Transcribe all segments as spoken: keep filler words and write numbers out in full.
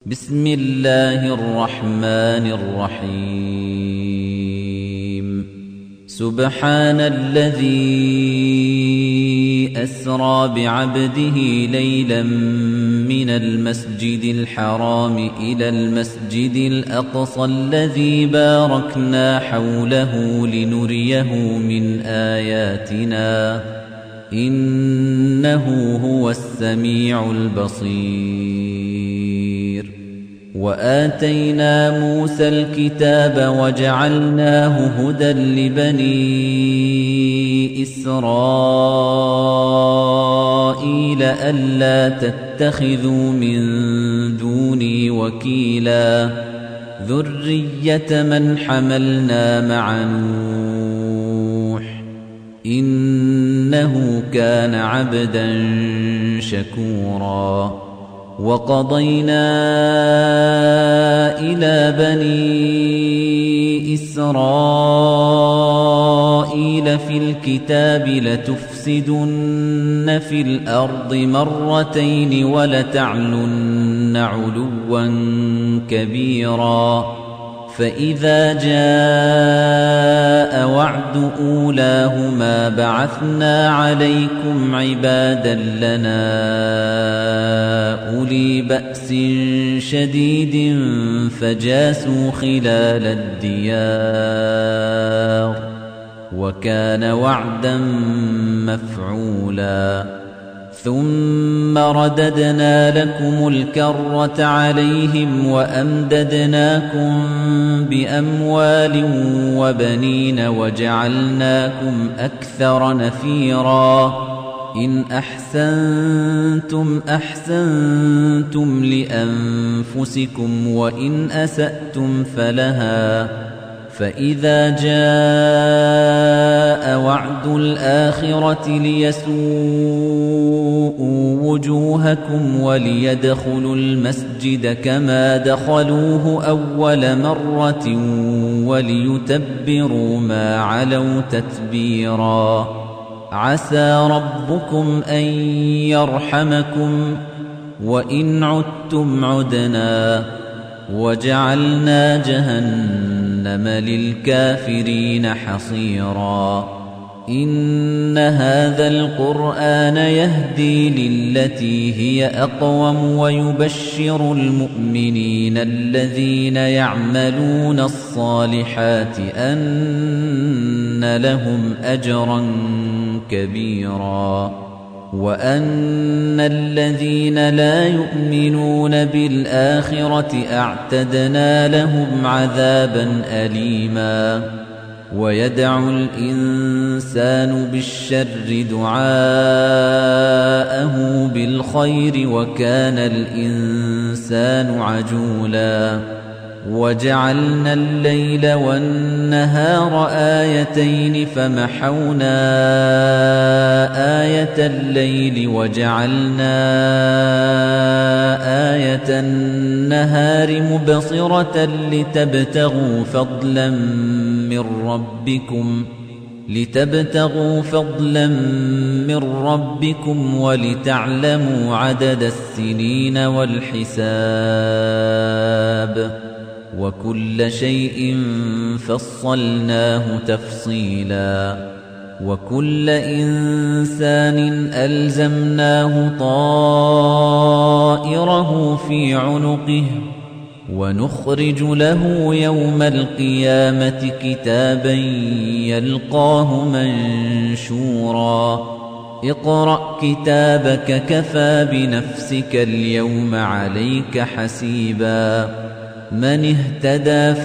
بسم الله الرحمن الرحيم سبحان الذي أسرى بعبده ليلا من المسجد الحرام إلى المسجد الأقصى الذي باركنا حوله لنريه من آياتنا إنه هو السميع البصير وآتينا موسى الكتاب وجعلناه هدى لبني إسرائيل ألا تتخذوا من دوني وكيلا ذرية من حملنا مع نوح إنه كان عبدا شكورا وقضينا إلى بني إسرائيل في الكتاب لتفسدن في الأرض مرتين ولتعلن علوا كبيرا فإذا جاء وعد أولاهما بعثنا عليكم عبادا لنا أولي بأس شديد فجاسوا خلال الديار وكان وعدا مفعولا ثم رددنا لكم الكرة عليهم وأمددناكم بأموال وبنين وجعلناكم أكثر نفيرا إن أحسنتم أحسنتم لأنفسكم وإن أسأتم فلها فإذا جاء وعد الآخرة ليسوءوا وجوهكم وليدخلوا المسجد كما دخلوه أول مرة وليتبروا ما علوا تتبيرا عسى ربكم أن يرحمكم وإن عدتم عدنا وجعلنا جهنم للكافرين حصيرا إن هذا القرآن يهدي للتي هي أقوم ويبشر المؤمنين الذين يعملون الصالحات أن لهم أجرا كبيرا وأن الذين لا يؤمنون بالآخرة أعتدنا لهم عذابا أليما ويدع الإنسان بالشر دعاءه بالخير وكان الإنسان عجولا وجعلنا الليل والنهار آيتين فمحونا آية الليل وجعلنا آية النهار مبصرة لتبتغوا فضلا من ربكم لتبتغوا فضلا من ربكم ولتعلموا عدد السنين والحساب وكل شيء فصلناه تفصيلا وكل إنسان ألزمناه طائره في عنقه ونخرج له يوم القيامة كتابا يلقاه منشورا اقرأ كتابك كفى بنفسك اليوم عليك حسيبا من اهتدى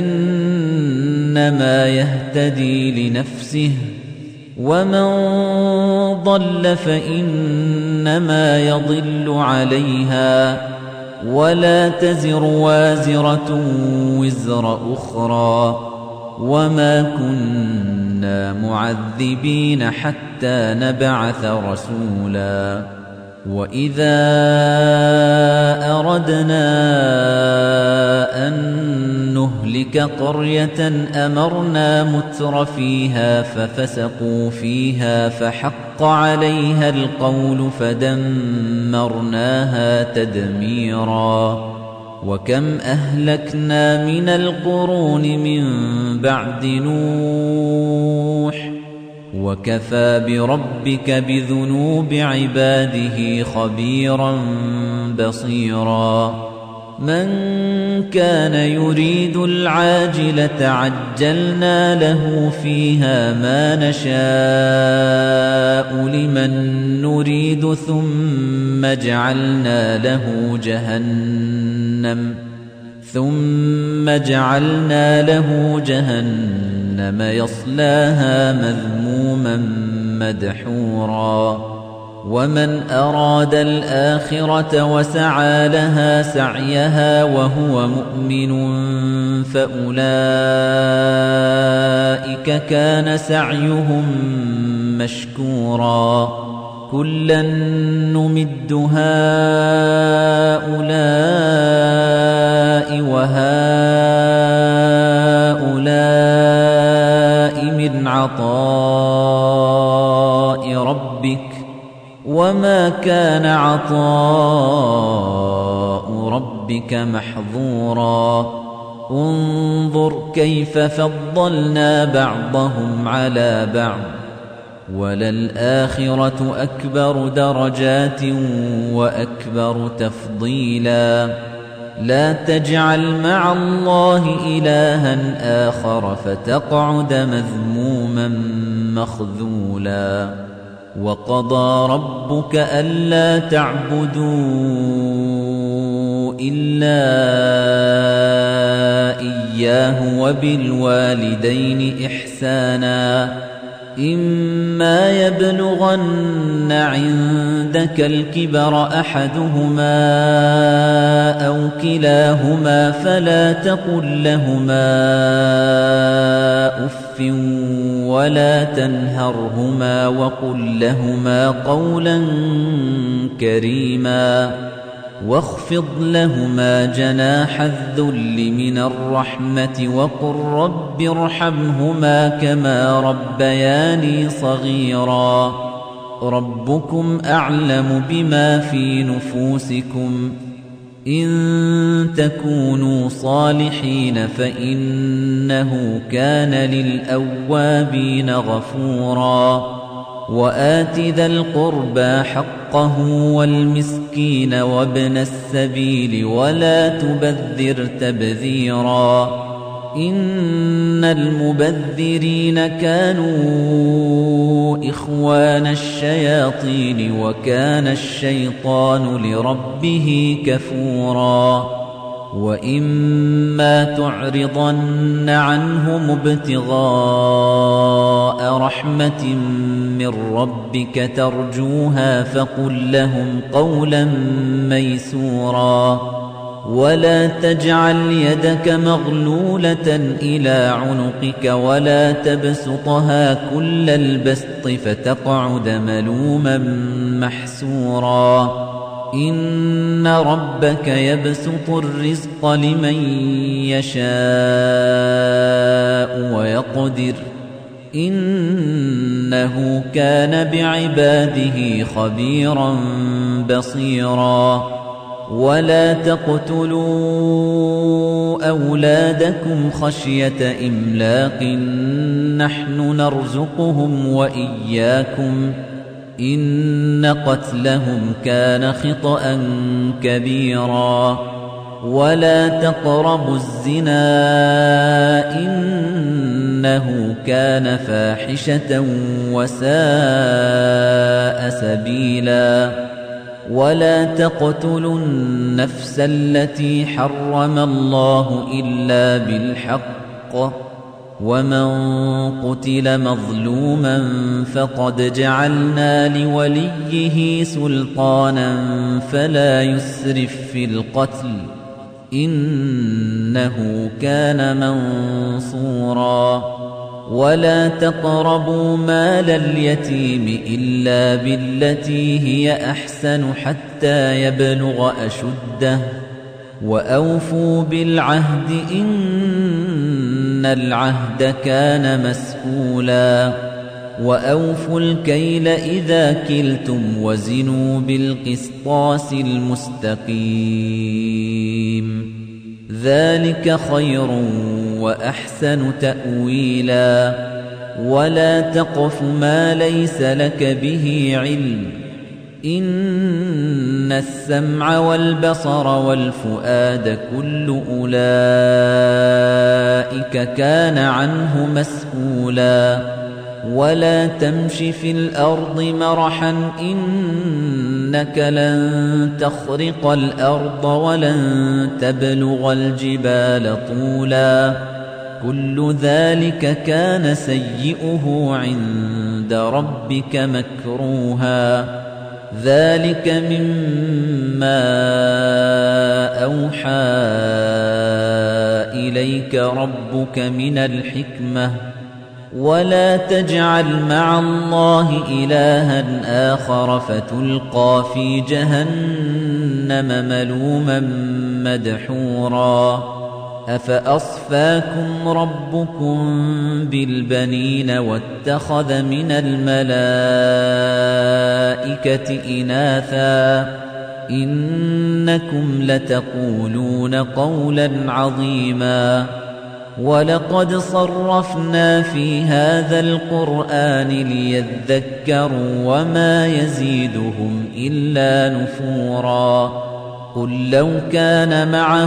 فإنما يهتدي لنفسه ومن ضل فإنما يضل عليها ولا تزر وازرة وزر أخرى وما كنا معذبين حتى نبعث رسولا وإذا أردنا أن نهلك قرية أمرنا متر فيها ففسقوا فيها فحق عليها القول فدمرناها تدميرا وكم أهلكنا من القرون من بعد نوح وكفى بربك بذنوب عباده خبيرا بصيرا من كان يريد العاجلة عجلنا له فيها ما نشاء لمن نريد ثم جعلنا له جهنم ثم جعلنا له جهنم يصلاها مذموما مدحورا ومن أراد الآخرة وسعى لها سعيها وهو مؤمن فأولئك كان سعيهم مشكورا كلا نمد هؤلاء وهؤلاء من عطاء ربك وما كان عطاء ربك محظورا انظر كيف فضلنا بعضهم على بعض وللآخرة أكبر درجات وأكبر تفضيلا لا تجعل مع الله إلها آخر فتقعد مذموما مخذولا وقضى ربك ألا تعبدوا إلا إياه وبالوالدين إحسانا إما يبلغن عندك الكبر أحدهما أو كلاهما فلا تقل لهما أف ولا تنهرهما وقل لهما قولا كريما واخفض لهما جناح الذل من الرحمة وقل رب ارحمهما كما ربياني صغيرا ربكم أعلم بما في نفوسكم إن تكونوا صالحين فإنه كان للأوابين غفورا وآت ذا القربى حقه والمسكين وابن السبيل ولا تبذر تبذيرا إن المبذرين كانوا إخوان الشياطين وكان الشيطان لربه كفورا وإما تعرضن عنهم ابتغاء رحمة من ربك ترجوها فقل لهم قولا ميسورا ولا تجعل يدك مغلولة إلى عنقك ولا تبسطها كل البسط فتقعد ملوما محسورا إن ربك يبسط الرزق لمن يشاء ويقدر إنه كان بعباده خبيرا بصيرا ولا تقتلوا أولادكم خشية إملاق نحن نرزقهم وإياكم إن قتلهم كان خطأ كبيرا ولا تقربوا الزنا إنه كان فاحشة وساء سبيلا ولا تقتلوا النفس التي حرم الله إلا بالحق ومن قتل مظلوما فقد جعلنا لوليه سلطانا فلا يسرف في القتل إنه كان منصورا ولا تقربوا مال اليتيم إلا بالتي هي أحسن حتى يبلغ أشده وأوفوا بالعهد إن العهد كان مسؤولا وأوفوا الكيل إذا كلتم وزنوا بالقسطاس المستقيم ذلك خير وأحسن تأويلا ولا تقف ما ليس لك به علم إن السمع والبصر والفؤاد كل أولئك كان عنه مسؤولا ولا تمش في الأرض مرحا إنك لن تخرق الأرض ولن تبلغ الجبال طولا كل ذلك كان سيئه عند ربك مكروها ذلك مما أوحى إليك ربك من الحكمة ولا تجعل مع الله إلها آخر فتلقى في جهنم ملوما مدحورا أفأصفاكم ربكم بالبنين واتخذ من الملائكة إناثا إنكم لتقولون قولا عظيما ولقد صرفنا في هذا القرآن ليذكروا وما يزيدهم إلا نفورا قل لو كان معه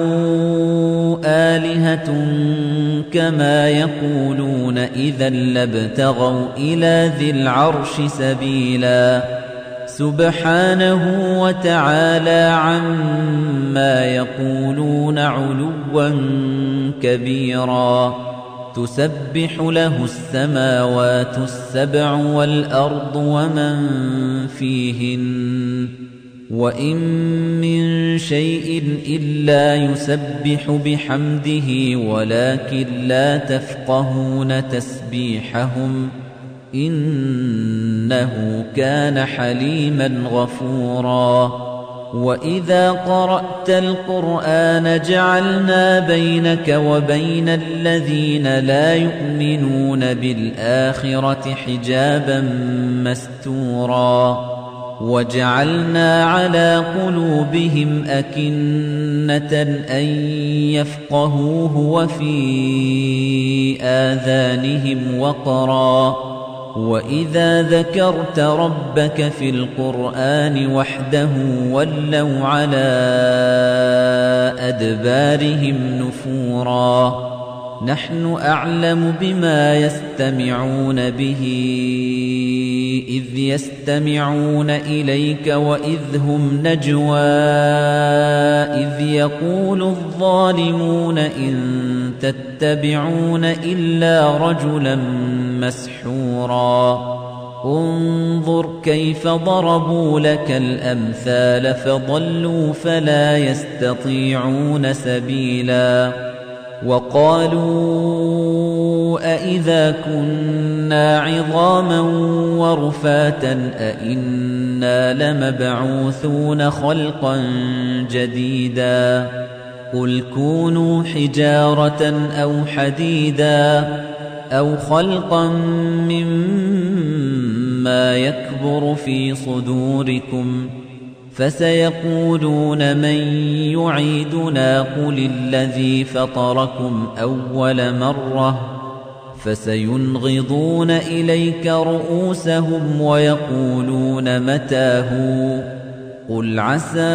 آلهة كما يقولون إذا لابتغوا إلى ذي العرش سبيلا سبحانه وتعالى عما يقولون علوا كبيرا تسبح له السماوات السبع والأرض ومن فيهن وإن من شيء إلا يسبح بحمده ولكن لا تفقهون تسبيحهم إنه كان حليما غفورا وإذا قرأت القرآن جعلنا بينك وبين الذين لا يؤمنون بالآخرة حجابا مستورا وجعلنا على قلوبهم أكنة أن يفقهوه وفي آذانهم وقرا وإذا ذكرت ربك في القرآن وحده ولوا على أدبارهم نفورا نحن أعلم بما يستمعون به إذ يستمعون إليك وإذ هم نجوى إذ يقول الظالمون إن تتبعون إلا رجلا مسحورا انظر كيف ضربوا لك الأمثال فضلوا فلا يستطيعون سبيلا وقالوا أئذا كنا عظاما ورفاتا أئنا لمبعوثون خلقا جديدا قل كونوا حجارة أو حديدا أو خلقا مما يكبر في صدوركم فسيقولون من يعيدنا قل الذي فطركم أول مرة فسينغضون إليك رؤوسهم ويقولون متى هو قل عسى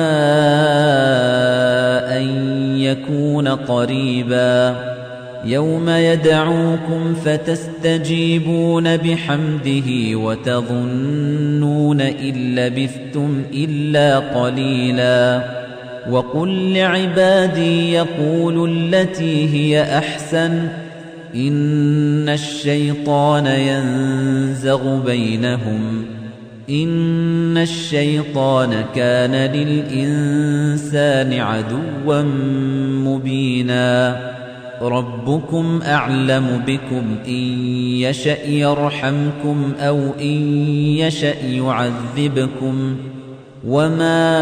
أن يكون قريبا يوم يدعوكم فتستجيبون بحمده وتظنون إن لبثتم إلا قليلا وقل لعبادي يقولوا التي هي أحسن إن الشيطان ينزغ بينهم إن الشيطان كان للإنسان عدوا مبينا ربكم أعلم بكم إن يشأ يرحمكم أو إن يشأ يعذبكم وما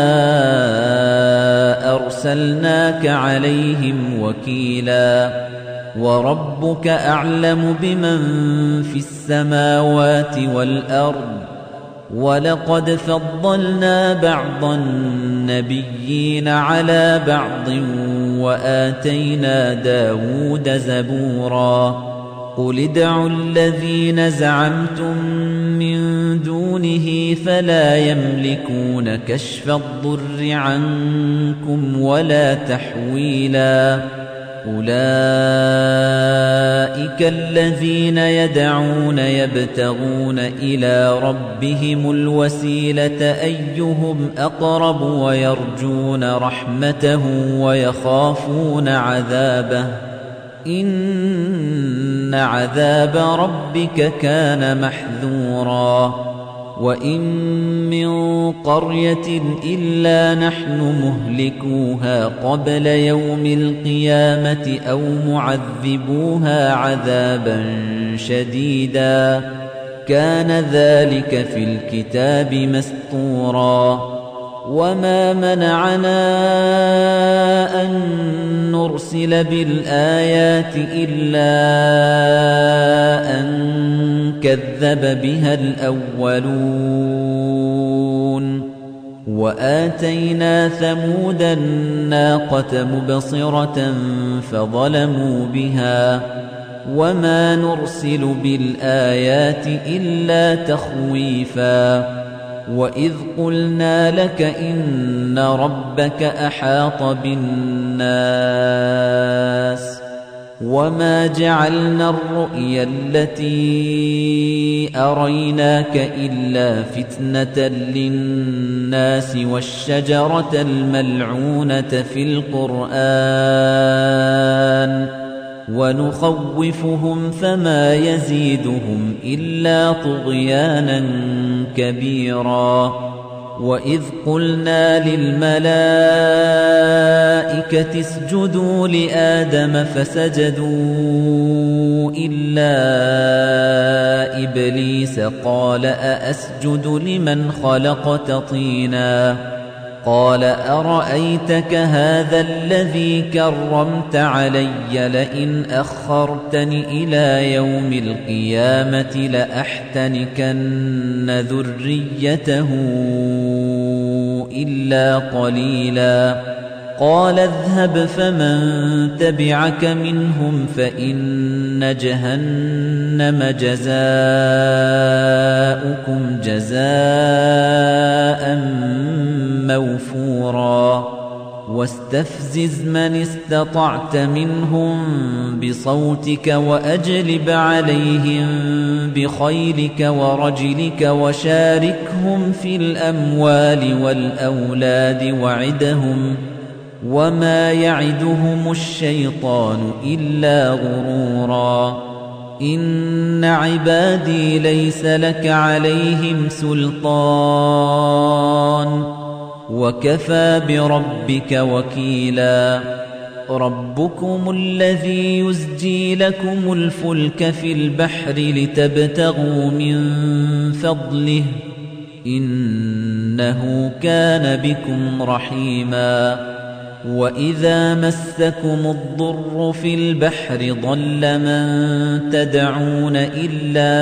أرسلناك عليهم وكيلا وربك أعلم بمن في السماوات والأرض وَلَقَدْ فَضَّلْنَا بَعْضَ النَّبِيِّينَ عَلَى بَعْضٍ وَآتَيْنَا دَاوُودَ زَبُورًا قُلِ ادْعُوا الَّذِينَ زَعَمْتُم مِّن دُونِهِ فَلَا يَمْلِكُونَ كَشْفَ الضُّرِّ عَنكُمْ وَلَا تَحْوِيلًا أُولَئِكَ الَّذِينَ يَدْعُونَ يَبْتَغُونَ إِلَى رَبِّهِمُ الْوَسِيلَةَ أَيُّهُمْ أَقْرَبُ وَيَرْجُونَ رَحْمَتَهُ وَيَخَافُونَ عَذَابَهُ إِنَّ عَذَابَ رَبِّكَ كَانَ مَحْذُورًا وَإِن مِّن قَرْيَةٍ إِلَّا نَحْنُ مُهْلِكُوهَا قَبْلَ يَوْمِ الْقِيَامَةِ أَوْ مُعَذِّبُوهَا عَذَابًا شَدِيدًا كَانَ ذَلِكَ فِي الْكِتَابِ مَسْطُورًا وَمَا مَنَعَنَا أَن نُّرْسِلَ بِالْآيَاتِ إِلَّا أَن كَذَّبَ بِهَا الْأَوَّلُونَ وَآتَيْنَا ثَمُودَ النَّاقَةَ مُبْصِرَةً فَظَلَمُوا بِهَا وَمَا نُرْسِلُ بِالْآيَاتِ إِلَّا تَخْوِيفًا وَإِذْ قُلْنَا لَكَ إِنَّ رَبَّكَ أَحَاطَ بِالنَّاسِ وَمَا جَعَلْنَا الرُّؤْيَا الَّتِي أَرَيْنَاكَ إِلَّا فِتْنَةً لِلنَّاسِ وَالشَّجَرَةَ الْمَلْعُونَةَ فِي الْقُرْآنِ وَنُخَوِّفُهُمْ فَمَا يَزِيدُهُمْ إِلَّا طُغْيَانًا كَبِيرًا وَإِذْ قُلْنَا لِلْمَلَائِكَةِ اسْجُدُوا لِآدَمَ فَسَجَدُوا إِلَّا إِبْلِيسَ قَالَ أَأَسْجُدُ لِمَنْ خَلَقْتَ طِينًا قَالَ أَرَأَيْتَكَ هَذَا الَّذِي كَرَّمْتَ عَلَيَّ لَئِنْ أَخَّرْتَنِ إِلَى يَوْمِ الْقِيَامَةِ لَأَحْتَنِكَنَّ ذُرِّيَّتَهُ إِلَّا قَلِيلًا قَالَ اذْهَبْ فَمَن تَبِعَكَ مِنْهُمْ فَإِنَّ جَهَنَّمَ جَزَاؤُكُمْ جَزَاءً مَّوْفُورًا وَاسْتَفْزِزْ مَنِ اسْتَطَعْتَ مِنْهُم بِصَوْتِكَ وَأَجْلِبْ عَلَيْهِم بِخَيْلِكَ وَرَجِلِكَ وَشَارِكْهُمْ فِي الْأَمْوَالِ وَالْأَوْلَادِ وَعِدْهُمْ وَمَا يَعِدُهُمُ الشَّيْطَانُ إِلَّا غُرُورًا إِنَّ عِبَادِي لَيْسَ لَكَ عَلَيْهِمْ سُلْطَانٌ وَكَفَى بِرَبِّكَ وَكِيلًا رَبُّكُمُ الَّذِي يُزْجِي لَكُمُ الْفُلْكَ فِي الْبَحْرِ لِتَبْتَغُوا مِنْ فَضْلِهِ إِنَّهُ كَانَ بِكُمْ رَحِيمًا وَإِذَا مَسَّكُمُ الضُّرُّ فِي الْبَحْرِ ضَلَّ مَن تَدْعُونَ إِلَّا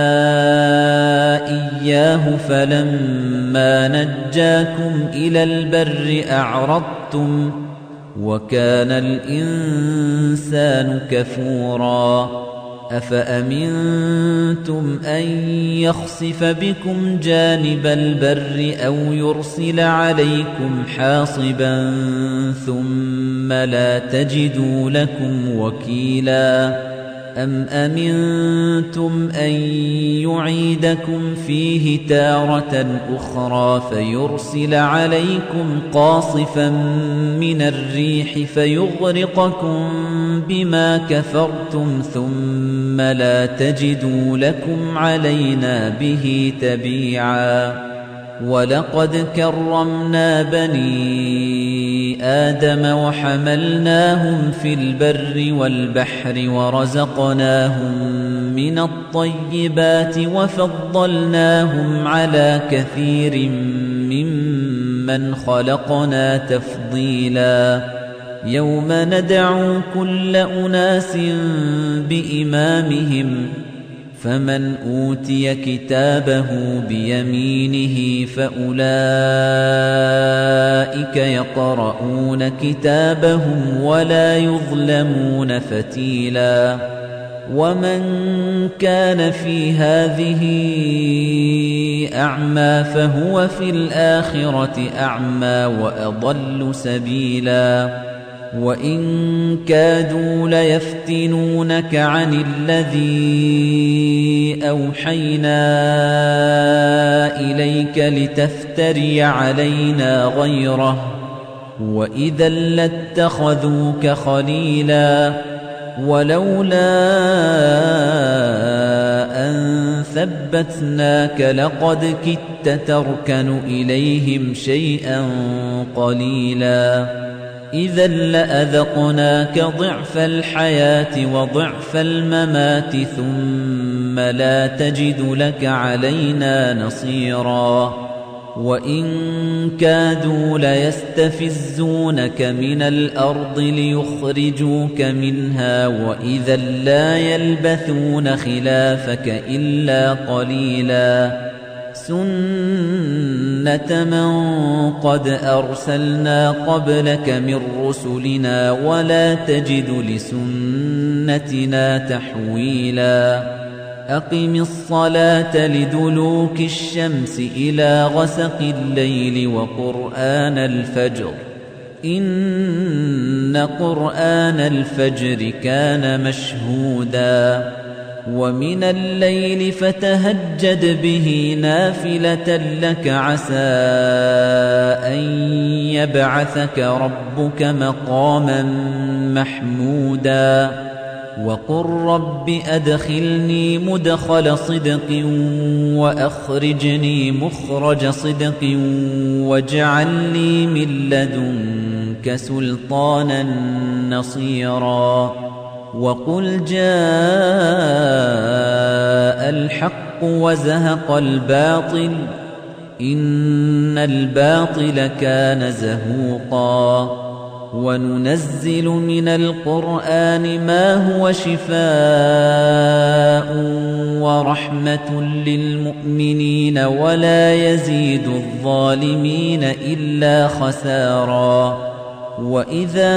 إِيَّاهُ فَلَمَّا نَجَّاكُمْ إِلَى الْبَرِّ أَعْرَضْتُمْ وَكَانَ الْإِنسَانُ كَفُورًا أَفَأَمِنْتُمْ أَنْ يَخْسِفَ بِكُمْ جَانِبَ الْبَرِّ أَوْ يُرْسِلَ عَلَيْكُمْ حَاصِبًا ثُمَّ لَا تَجِدُوا لَكُمْ وَكِيلًا أَمْ أَمِنْتُمْ أَنْ يُعِيدَكُمْ فِيهِ تَارَةً أُخْرَى فَيُرْسِلَ عَلَيْكُمْ قَاصِفًا مِنَ الرِّيحِ فَيُغْرِقَكُمْ بِمَا كَفَرْتُمْ ثُمَّ لَا تَجِدُوا لَكُمْ عَلَيْنَا بِهِ تَبِيعًا وَلَقَدْ كَرَّمْنَا بَنِي آدَمَ وَحَمَلْنَاهُمْ فِي الْبَرِّ وَالْبَحْرِ وَرَزَقْنَاهُم مِّنَ الطَّيِّبَاتِ وَفَضَّلْنَاهُمْ عَلَى كَثِيرٍ مِّمَّنْ خَلَقْنَا تَفْضِيلًا يَوْمَ نَدْعُو كُلَّ أُنَاسٍ بِإِمَامِهِمْ فمن أوتي كتابه بيمينه فأولئك يقرؤون كتابهم ولا يظلمون فتيلا ومن كان في هذه أعمى فهو في الآخرة أعمى وأضل سبيلا وإن كادوا ليفتنونك عن الذي أوحينا إليك لتفتري علينا غيره وإذا لاتخذوك خليلا ولولا أن ثبتناك لقد كدت تركن إليهم شيئا قليلا إذا لأذقناك ضعف الحياة وضعف الممات ثم لا تجد لك علينا نصيرا وإن كادوا ليستفزونك من الأرض ليخرجوك منها وإذا لا يلبثون خلافك إلا قليلا سنة من قد أرسلنا قبلك من رسلنا ولا تجد لسنتنا تحويلا أقم الصلاة لدلوك الشمس إلى غسق الليل وقرآن الفجر إن قرآن الفجر كان مشهودا ومن الليل فتهجد به نافلة لك عسى أن يبعثك ربك مقاما محمودا وقل رب أدخلني مدخل صدق وأخرجني مخرج صدق واجعل لي من لدنك سلطانا نصيرا وقل جاء الحق وزهق الباطل إن الباطل كان زهوقا وننزل من القرآن ما هو شفاء ورحمة للمؤمنين ولا يزيد الظالمين إلا خسارا وإذا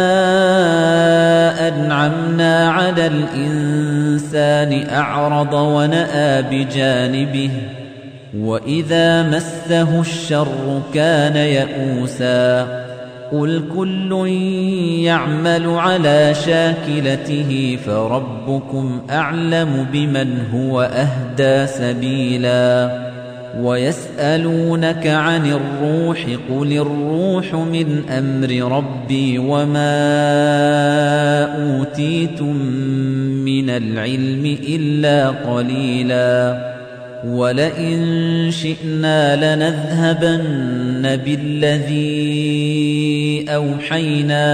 أنعمنا على الإنسان أعرض ونأى بجانبه وإذا مسه الشر كان يئوسا قل كل يعمل على شاكلته فربكم أعلم بمن هو أهدى سبيلا ويسألونك عن الروح قل الروح من أمر ربي وما أوتيتم من العلم إلا قليلا ولئن شئنا لنذهبن بالذي أوحينا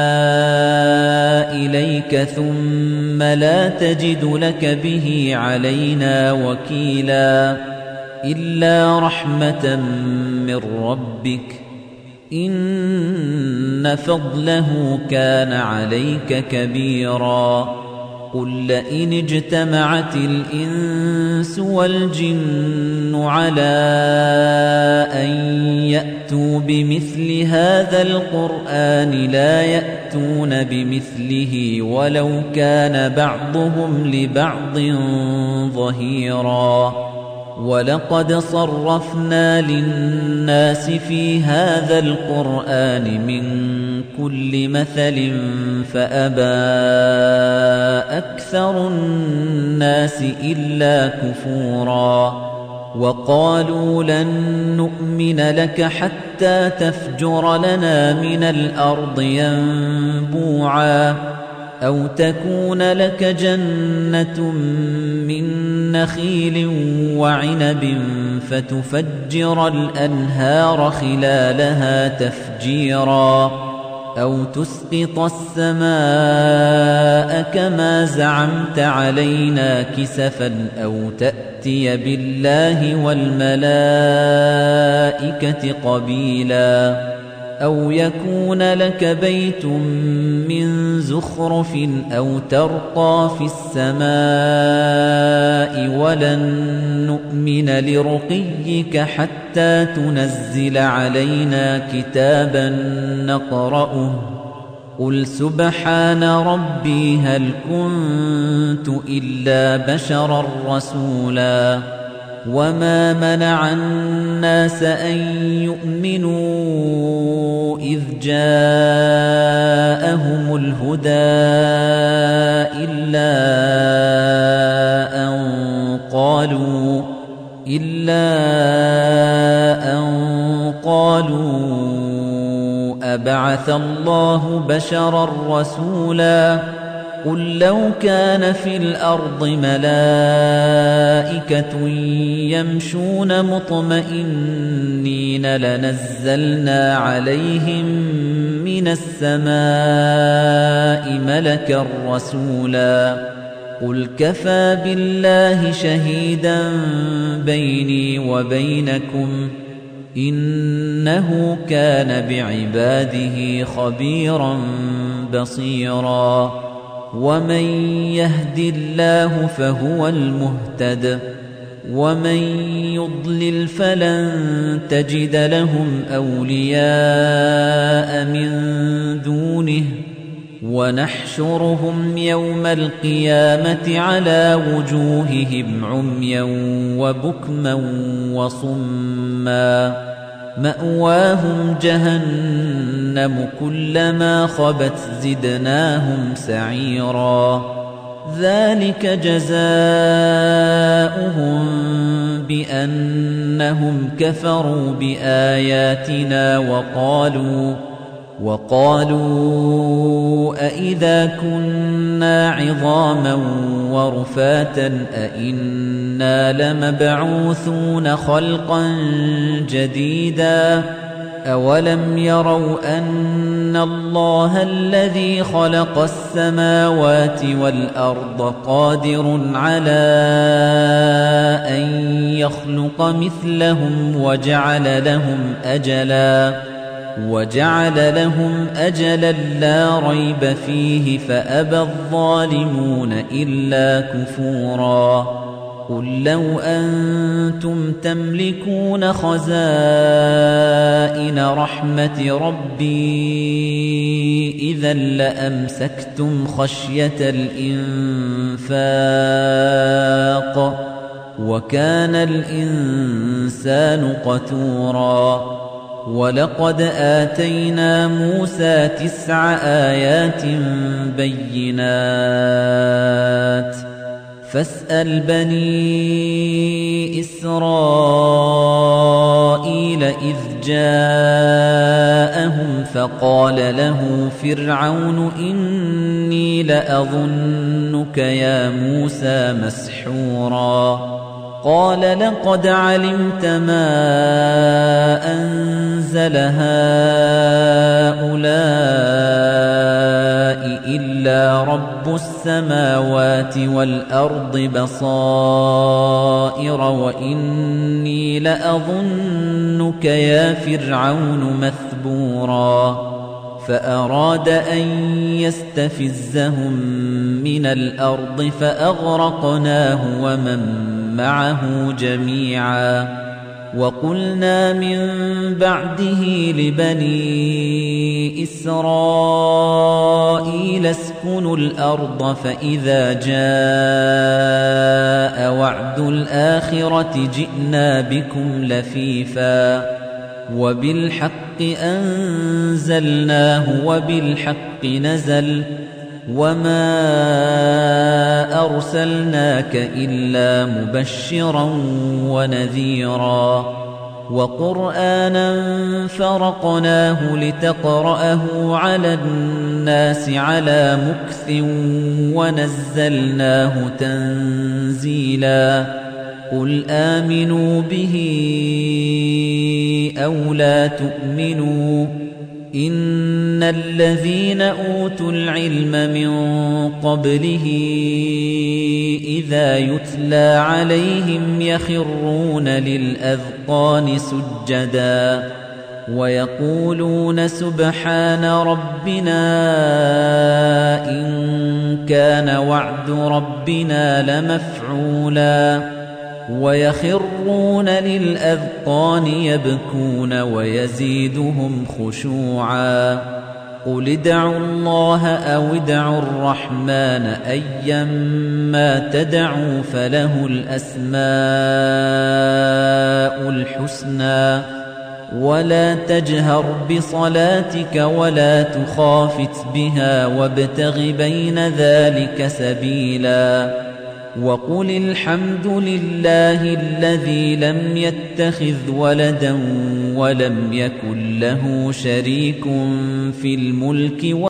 إليك ثم لا تجد لك به علينا وكيلا إلا رحمة من ربك إن فضله كان عليك كبيرا قل لئن اجتمعت الإنس والجن على أن يأتوا بمثل هذا القرآن لا يأتون بمثله ولو كان بعضهم لبعض ظهيرا ولقد صرفنا للناس في هذا القرآن من كل مثل فأبى أكثر الناس إلا كفورا وقالوا لن نؤمن لك حتى تفجر لنا من الأرض ينبوعا أو تكون لك جنة من نخيل وعنب فتفجر الأنهار خلالها تفجيرا أو تسقط السماء كما زعمت علينا كسفا أو تأتي بالله والملائكة قبيلا أَوْ يَكُونَ لَكَ بَيْتٌ مِّن زُخْرُفٍ أَوْ تَرْقَىٰ فِي السَّمَاءِ وَلَن نُّؤْمِنَ لِرُقِيِّكَ حَتَّىٰ تُنَزِّلَ عَلَيْنَا كِتَابًا نَّقْرَؤُهُ ۗ قُلْ سُبْحَانَ رَبِّي هَلْ كُنتُ إِلَّا بَشَرًا رَّسُولًا وَمَا مَنَعَ النَّاسَ أَن يُؤْمِنُوا إِذْ جَاءَهُمُ الْهُدَىٰ إِلَّا أَن قَالُوا إِلَّا أَن قَالُوا أَبَعَثَ اللَّهُ بَشَرًا رَّسُولًا قُل لَّوْ كَانَ فِي الْأَرْضِ مَلَائِكَةٌ يَمْشُونَ مُطْمَئِنِّينَ لَنَزَّلْنَا عَلَيْهِم مِّنَ السَّمَاءِ مَلَكًا رَّسُولًا قُلْ كَفَىٰ بِاللَّهِ شَهِيدًا بَيْنِي وَبَيْنَكُمْ ۚ إِنَّهُ كَانَ بِعِبَادِهِ خَبِيرًا بَصِيرًا وَمَن يَهْدِ اللَّهُ فَهُوَ الْمُهْتَدِ وَمَن يُضْلِلْ فَلَن تَجِدَ لَهُمْ أَوْلِيَاءَ مِن دُونِهِ وَنَحْشُرُهُمْ يَوْمَ الْقِيَامَةِ عَلَىٰ وُجُوهِهِمْ عُمْيًا وَبُكْمًا وَصُمًّا مَأْوَاهُمْ جَهَنَّمُ كُلَّمَا خَبَتْ زِدْنَاهُمْ سَعِيرًا ذَلِكَ جَزَاؤُهُم بِأَنَّهُمْ كَفَرُوا بِآيَاتِنَا وَقَالُوا وَقَالُوا أَإِذَا كُنَّا عِظَامًا وَرُفَاتًا أَإِنَّا لَمَبْعُوثُونَ خَلْقًا جَدِيدًا أَوَلَمْ يَرَوْا أَنَّ اللَّهَ الَّذِي خَلَقَ السَّمَاوَاتِ وَالْأَرْضَ قَادِرٌ عَلَىٰ أَن يَخْلُقَ مِثْلَهُمْ وَجَعَلَ لَهُمْ أَجَلًا وَجَعَلَ لَهُمْ أَجَلًا لَّا رَيْبَ فِيهِ فَأَبَى الظَّالِمُونَ إِلَّا كُفُورًا قُل لَّوْ أَنتُمْ تَمْلِكُونَ خَزَائِنَ رَحْمَةِ رَبِّي إِذًا لَّأَمْسَكْتُمْ خَشْيَةَ الْإِنفَاقِ وَكَانَ الْإِنسَانُ قَتُورًا وَلَقَدْ آتَيْنَا مُوسَى تِسْعَ آيَاتٍ بَيِّنَاتٍ فَاسْأَلْ بَنِي إِسْرَائِيلَ إِذْ جَاءَهُمْ فَقَالَ لَهُ فِرْعَوْنُ إِنِّي لَأَظُنُّكَ يَا مُوسَى مَسْحُورًا قَالَ لَقَدْ عَلِمْتَ مَا أَنزَلَ هَٰؤُلَاءِ إِلَّا رَبُّ السَّمَاوَاتِ وَالْأَرْضِ بَصَائِرَ وَإِنِّي لَأَظُنُّكَ يَا فِرْعَوْنُ مَثْبُورًا فَأَرَادَ أَن يَسْتَفِزَّهُم مِّنَ الْأَرْضِ فَأَغْرَقْنَاهُ وَمَن مَّعَهُ جَمِيعًا وَقُلْنَا مِن بَعْدِهِ لِبَنِي إِسْرَائِيلَ اسْكُنُوا الْأَرْضَ فَإِذَا جَاءَ وَعْدُ الْآخِرَةِ جِئْنَا بِكُمْ لَفِيفًا وَبِالْحَقِّ أَنزَلْنَاهُ وَبِالْحَقِّ نَزَلَ وَمَا أَرْسَلْنَاكَ إِلَّا مُبَشِّرًا وَنَذِيرًا وَقُرْآنًا فَرَقْنَاهُ لِتَقْرَأَهُ عَلَى النَّاسِ عَلَى مُكْثٍ وَنَزَّلْنَاهُ تَنزِيلًا قُلْ آمِنُوا بِهِ أَوْ لَا تُؤْمِنُوا إِنَّ الَّذِينَ أُوتُوا الْعِلْمَ مِنْ قَبْلِهِ إِذَا يُتْلَى عَلَيْهِمْ يَخِرُّونَ لِلْأَذْقَانِ سُجَّدًا ويقولون سبحان ربنا إن كان وعد ربنا لمفعولا ويخرون للأذقان يبكون ويزيدهم خشوعا قل ادعوا الله أو ادعوا الرحمن أيما تدعوا فله الأسماء الحسنى ولا تجهر بصلاتك ولا تخافت بها وابتغ بين ذلك سبيلا وقل الحمد لله الذي لم يتخذ ولدا ولم يكن له شريك في الملك